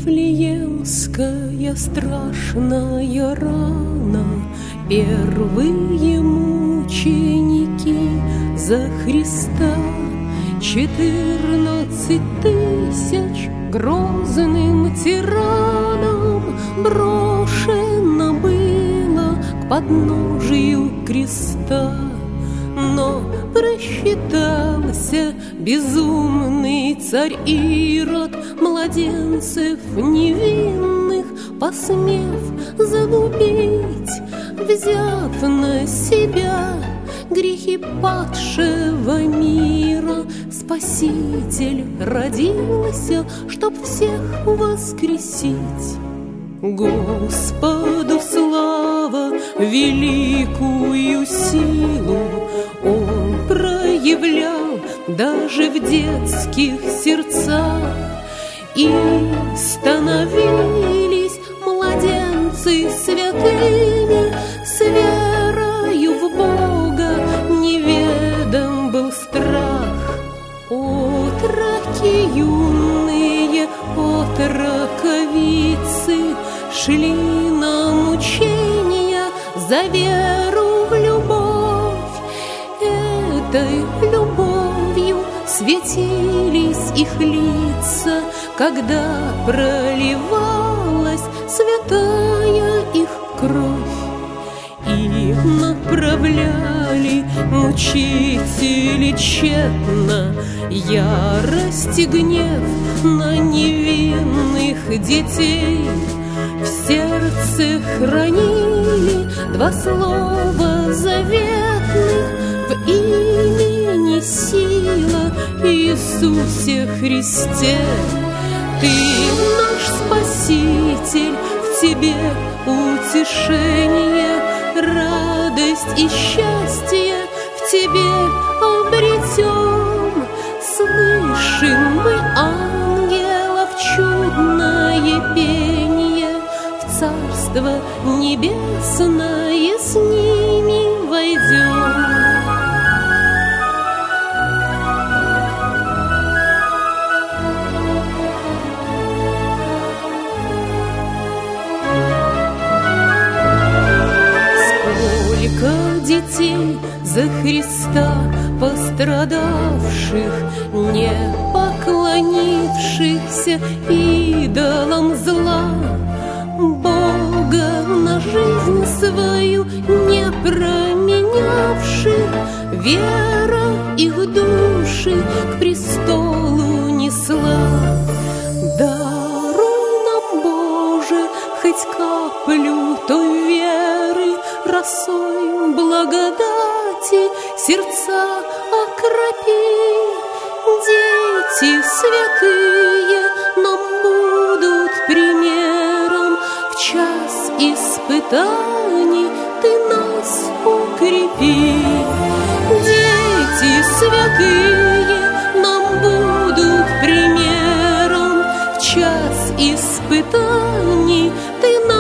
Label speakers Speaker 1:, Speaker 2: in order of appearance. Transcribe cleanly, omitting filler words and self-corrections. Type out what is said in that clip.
Speaker 1: Вифлеемская страшная рана, первые мученики за Христа. 14 тысяч грозным тираном брошено было к подножию креста. Но просчитался безумный царь Ирод, младенцев невинных посмев загубить, взяв на себя грехи падшего мира. Спаситель родился, чтоб всех воскресить. Господу слава, великую силу Он проявлял даже в детских сердцах, и становились младенцы святыми, с верою в Бога неведом был страх. Отроки юные, отроковицы шли на мучения за веру в любовь. Этой любовью светились их лица, когда проливалась святая их кровь. И направляли мучители тщетно ярость и гнев на невинных детей. В сердце хранили два слова заветных: в имени сила Иисусе Христе. Ты наш Спаситель, в Тебе утешение, радость и счастье в Тебе обретем. Слышим мы ангелов чудное пение, в Царство Небесное с ними войдем. Детей за Христа пострадавших, не поклонившихся идолам зла, Бога на жизнь свою не променявших, вера их души к престолу несла. Даруй нам, Боже, хоть каплю той веры, росой благодати сердца окропи. Дети святые нам будут примером, в час испытаний Ты нас укрепи. Дети святые нам будут примером, в час испытаний Ты